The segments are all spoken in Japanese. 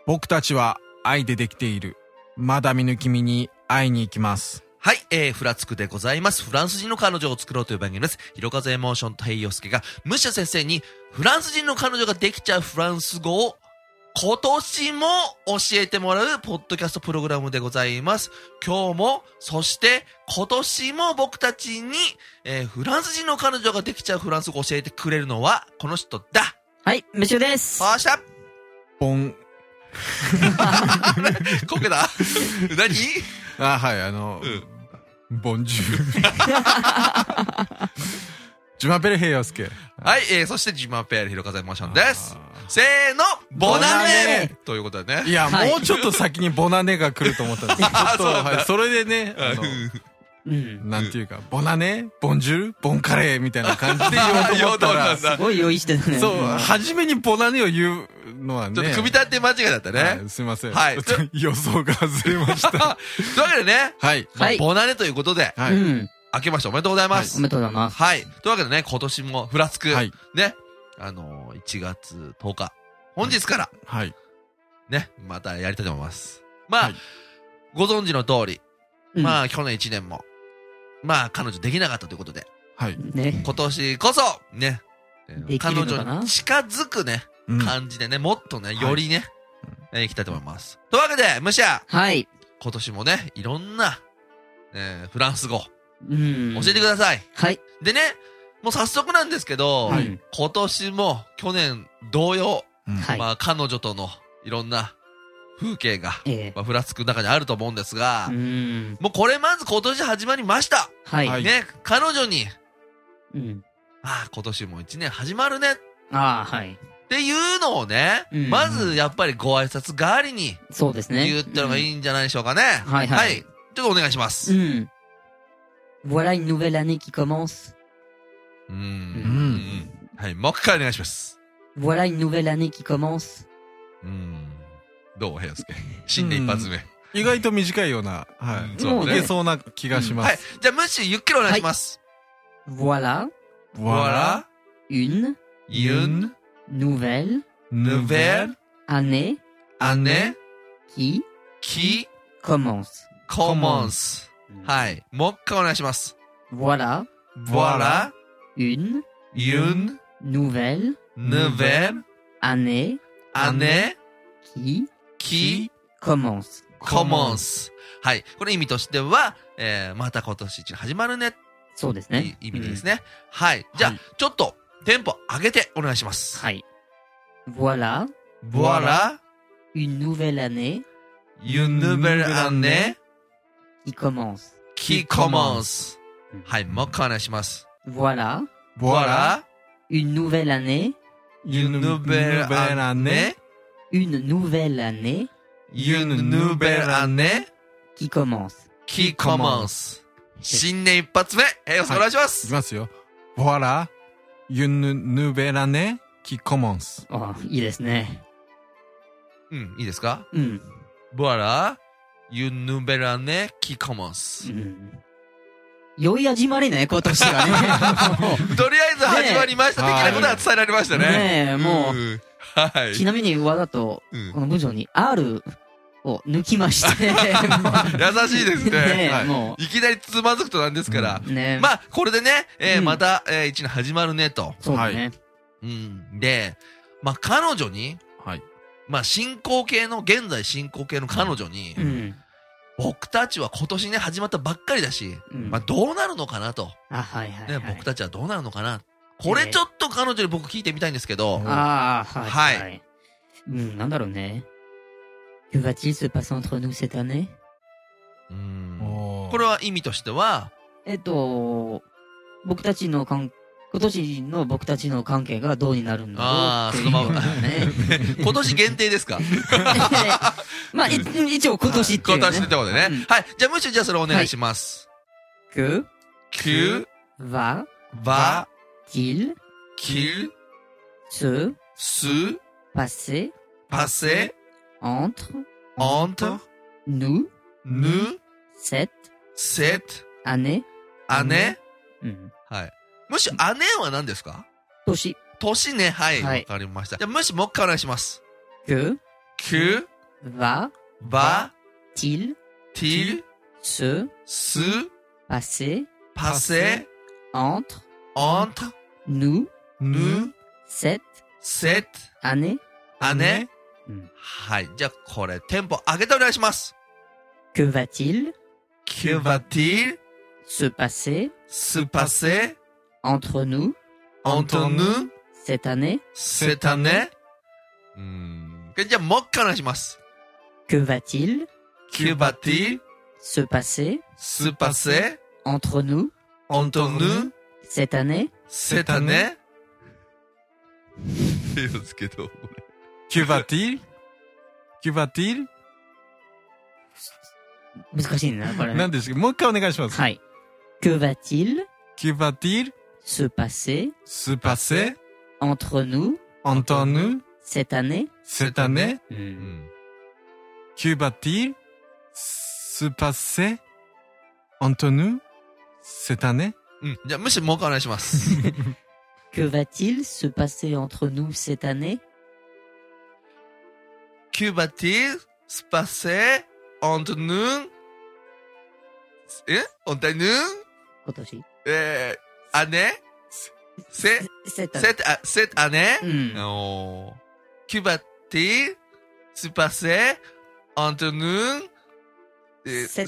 僕たちは愛でできている。まだ見ぬ君に会いに行きます。 はい、フラつくでございます。フランス人の彼女を作ろうという番組です。ひろかずエモーションと平洋介が、ムッシャ先生にフランス人の彼女ができちゃうフランス語を今年も教えてもらうポッドキャストプログラムでございます。今日も、そして今年も僕たちに、フランス人の彼女ができちゃうフランス語を教えてくれるのはこの人だ。 はい、ムッシュです。 よっしゃ。 ボン。 こけた何はい、ボンジュール。ジュマペレヘイヨスケ。 はい、そしてジュマペレヒロカゼモーションです。せーの、ボナネということでね。 いや、もうちょっと先にボナネが来ると思ったんですけど、ちょっと、はい、それでね、なんていうか、ボナネボンジュールボンカレーみたいな感じで言おうと思ったら、 すごい用意してるね。 そう、初めにボナネを言うのはね。 ちょっと組み立て間違いだったね。 はい、すいません。 はい。 予想が外れました。というわけでね。 はい。 ボナネということで。 はい。 明けましておめでとうございます。 おめでとうございます。 はい。というわけでね、今年もフラつく。 はい。 ね。1月10日。本日から。 はい。 ね。またやりたいと思います。まあ、ご存知の通り。まあ、去年1年も。まあ、彼女できなかったということで。 はい。 ね。 今年こそ、ね。彼女に近づくね、感じでね、もっとね、よりね、いきたいと思います。というわけで、ムシャ。 はい。 今年もね、いろんな、フランス語。教えてください。 はい。 でね、もう早速なんですけど、今年も去年同様、まあ彼女とのいろんな風景が、まあ、ふらつく中にあると思うんですが、もうこれまず今年始まりました。 はい。 ね、彼女に、今年も1年始まるね。 はい。 っていうのをね、まずやっぱりご挨拶代わりに、 そうですね。 言ったのがいいんじゃないでしょうかね。 はい。 ちょっとお願いします。 Voilà une nouvelle année qui commence. はい、もう一回お願いします。 Voilà une nouvelle année qui commence. どう平介。新年一発目。 意外と短いような、はい。そうね。いけそうな気がします。はい。 じゃあ、ムッシュゆっくりお願いします。 Voilà. Voilà. Une. Nouvelle. Année. Qui. Commence. はい。もう一回お願いします。 Voilà. Une. Nouvelle. Année. Qui. Commence. はい。これ意味としては、また今年一年始まるね。 そうですね。 意味ですね。はい。じゃあ、ちょっと、テンポ上げてお願いします。 はい。Voilà. Une nouvelle année. Qui commence. はい。もう一回お願いします。 Voilà. Une nouvelle année. Une nouvelle année. Qui commence. 新年一発目。お願いします。 いきますよ。Voilà. Une nouvelle année qui commence. いいですね。 いいですかVoilà. Une nouvelle année qui commence. 良い始まりね、今年がね。 とりあえず始まりました。的なことは伝えられましたね。 ねえ、もう。 はい。 ちなみにわざと、この文章に R を抜きまして。 優しいですね。 もう。 いきなりつまずくとなんですから。 ねまあ、これでね、また、一年始まるねと。 そうね。 で、まあ、彼女に、まあ、現在進行形の彼女に、僕たちは今年ね、始まったばっかりだし、まあ、どうなるのかなと。ね、僕たちはどうなるのかな。これちょっと彼女に僕聞いてみたいんですけど。 はい。なんだろうね。Que va-t-il se passer entre nous cette année? これは意味としては、 今年の僕たちの関係がどうになるんだろうっていう。 今年限定ですかまあ、一応今年っていう、ね。 今年ってことでね。はい。じゃあ、むしろじゃあそれお願いします。 Que va-t-il se passer entre nous cette année? はい。むしろ姉は何ですか？ 年ね。はい。わかりました。じゃあ、むしろもう一回お願いします。 que Va-t-il se passer entre nous cette année? はい。じゃあ、これ、テンポ上げてお願いします。 Que va-t-il Que va-t-il se passer entre nous cette année? じゃあ、もう一回お願いします。 Que va-t-il Que va-t-il se passer entre nous cette année? ですけど。 Que va-t-il? Que va-t-il? 難しいな、これ。 何ですか？もう一回お願いします。 はい。Que va-t-il Que va-t-il se passer entre nous cette année? Que va-t-il se passer entre nous cette année? じゃあ、むしろもう一回お願いします。 Que va-t-il se passer entre nous cette année? Que va-t-il se passer entre nous? entre nous? 今年。 année? cette année? Que va-t-il se passer entre nous? cette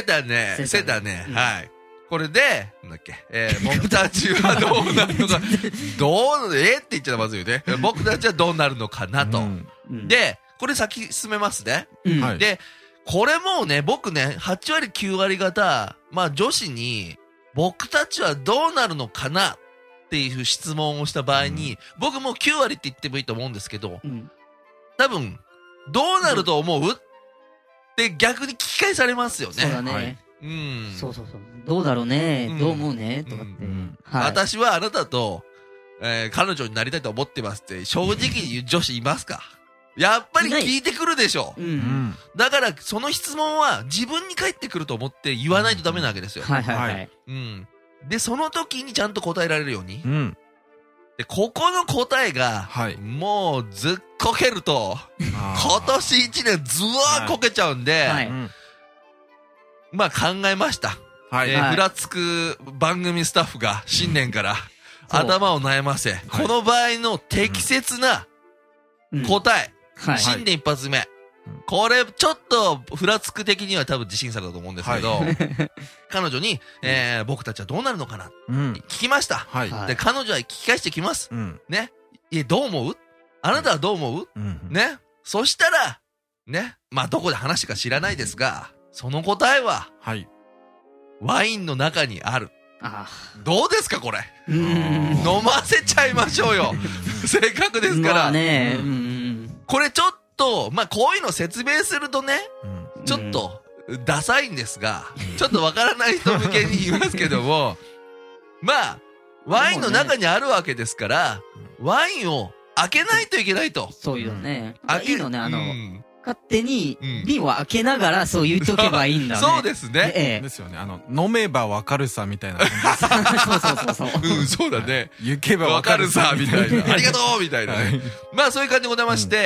année. はい。これで、なんだっけ、僕たちはどうなるのか、って言っちゃまずいよね。僕たちはどうなるのかなと。で、これ先進めますね。で、これもうね、僕ね、8割9割方、まあ女子に、僕たちはどうなるのかなっていう質問をした場合に、僕もう9割って言ってもいいと思うんですけど、多分、どうなると思うって逆に聞き返されますよね。 そうだね。そう。どうだろうね、どう思うねとかって。 私はあなたと、彼女になりたいと思ってますって正直に言う女子いますか？やっぱり聞いてくるでしょ。だからその質問は自分に返ってくると思って言わないとダメなわけですよ。で、その時にちゃんと答えられるように。で、ここの答えが、もうずっこけると、今年1年ずわーこけちゃうんで、まあ考えました。ふらつく番組スタッフが新年から頭を悩ませ、この場合の適切な答え、新年一発目。これちょっとふらつく的には多分自信作だと思うんですけど、彼女に、僕たちはどうなるのかな聞きました。で、彼女は聞き返してきます。ね。どう思う？あなたはどう思う？ね。そしたら、ね。まあどこで話したか知らないですが、その答えは、ワインの中にある。どうですかこれ。飲ませちゃいましょうよ。せっかくですから。これちょっと、まあこういうの説明するとね、ちょっとダサいんですが、ちょっとわからない人向けに言いますけども、まあ、ワインの中にあるわけですから、ワインを開けないといけないと。 そういうのね。いいのね、勝手に瓶を開けながらそう言っとけばいいんだね。 そうですね。 ですよね。飲めばわかるさみたいな感じです。 そう。 そうだね。 行けばわかるさみたいな。ありがとうみたいなね。まあそういう感じでございまして、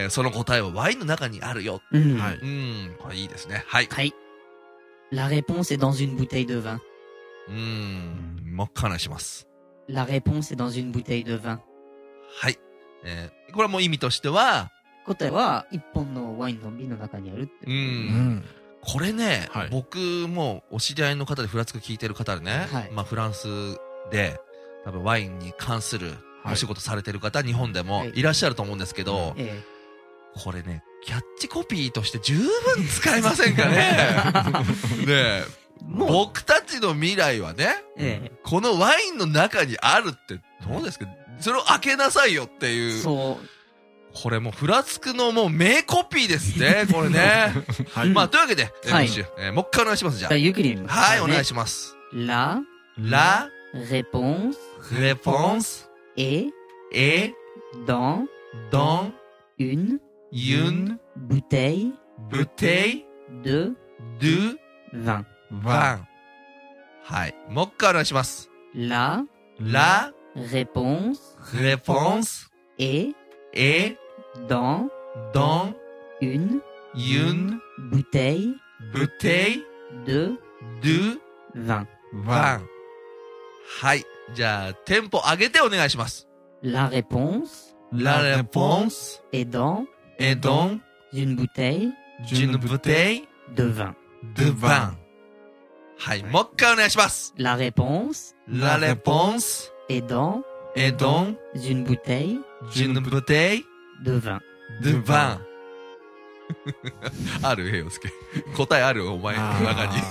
その答えはワインの中にあるよ。これいいですね。はい。 La réponse est dans une bouteille de vin. もう一回話します。 La réponse est dans une bouteille de vin. はい。これはもう意味としては、 答えは一本のワインの瓶の中にあるって。 これね、僕もお知り合いの方でフラつく聞いてる方でね、まあフランスで多分ワインに関するお仕事されてる方、日本でもいらっしゃると思うんですけど、これね、キャッチコピーとして十分使えませんかね。ね僕たちの未来はね、このワインの中にあるってどうですか？それを開けなさいよっていう。そう。これもうフラつくのもう名コピーですね、これね。まあというわけで、もう一回お願いします、じゃあ。 ゆっくり。 はい、お願いします。 La réponse est dans une bouteille de vin. はい。もう一回お願いします。 La réponse est dans une une bouteille bouteille de de vin. vin。はい。じゃあ、テンポ上げてお願いします。 La réponse La réponse est dans est dans une bouteille une bouteille de vin. de vin。はい。もう一回お願いします。 La réponse La réponse est dans est dans une bouteille une bouteille de vin. de vin。ある、平洋介。答えある、お前の中に。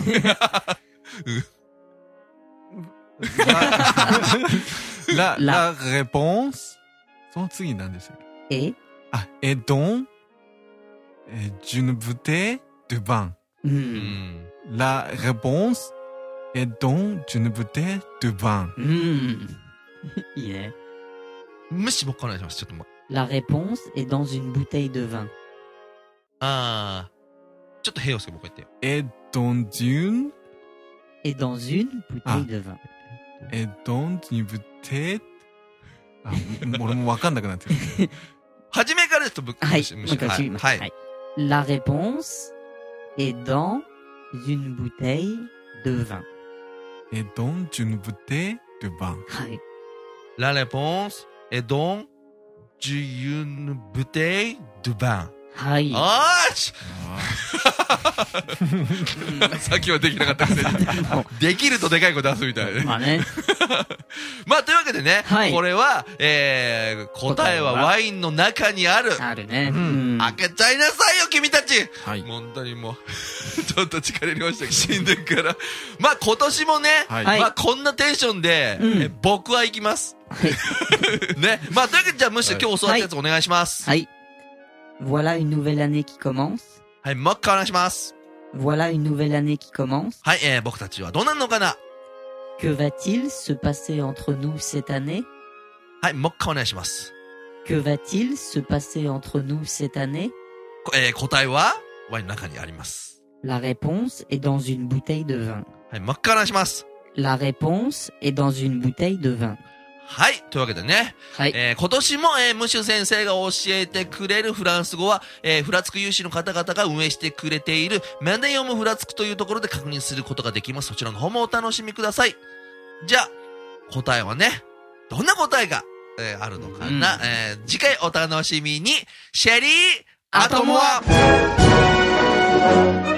La réponse その次何でしたっけ Et est dans une bouteille de vin. うん。 La réponse est dans une bouteille de vin. いいね。 無視もう一回お願いします。ちょっと La réponse est dans une bouteille de vin. あー。ちょっと平洋介もう一回言ってよ。 est dans une Et dans une bouteille de vin. est dans une bouteille 俺もわかんなくなってる。 初めからですとぶっはい。 無視もう一回言います。 はい。 はい。La réponse est dans une bouteille de vin. est dans une bouteille de vin. はい。 La réponse est dans une bouteille de vin。 はい。 あーしさっきはできなかったくせに。できるとでかい声出すみたいな。 まあね。 まあ、というわけでね、 はいこれは、答えはワインの中にある。 あるね。 開けちゃいなさいよ、君たち。 はい。 本当にもう、ちょっと力入れましたけど、死んでるから。まあ、今年もね、 はいはいまあ、こんなテンションで、僕は行きます。ね。まあ、というわけで、じゃあ、むしろ今日教わったやつお願いします。 はい。Voilà une nouvelle année qui commence. はい、もう一回お願いします。 Voilà une nouvelle année qui commence. はい、僕たちはどうなるのかな。 Que va-t-il se passer entre nous cette année? はい、もう一回お願いします。 Que va-t-il se passer entre nous cette année? 答えは、ワインの中にあります。 La réponse est dans une bouteille de vin. はい、もう一回お願いします。 La réponse est dans une bouteille de vin. はい。というわけでね。 はい。 今年も、ムシュ先生が教えてくれるフランス語は、フラつく有志の方々が運営してくれている、メンデヨムフラつくというところで確認することができます。そちらの方もお楽しみください。じゃあ、答えはね、どんな答えが、あるのかな、次回お楽しみに。シェリー、アトモア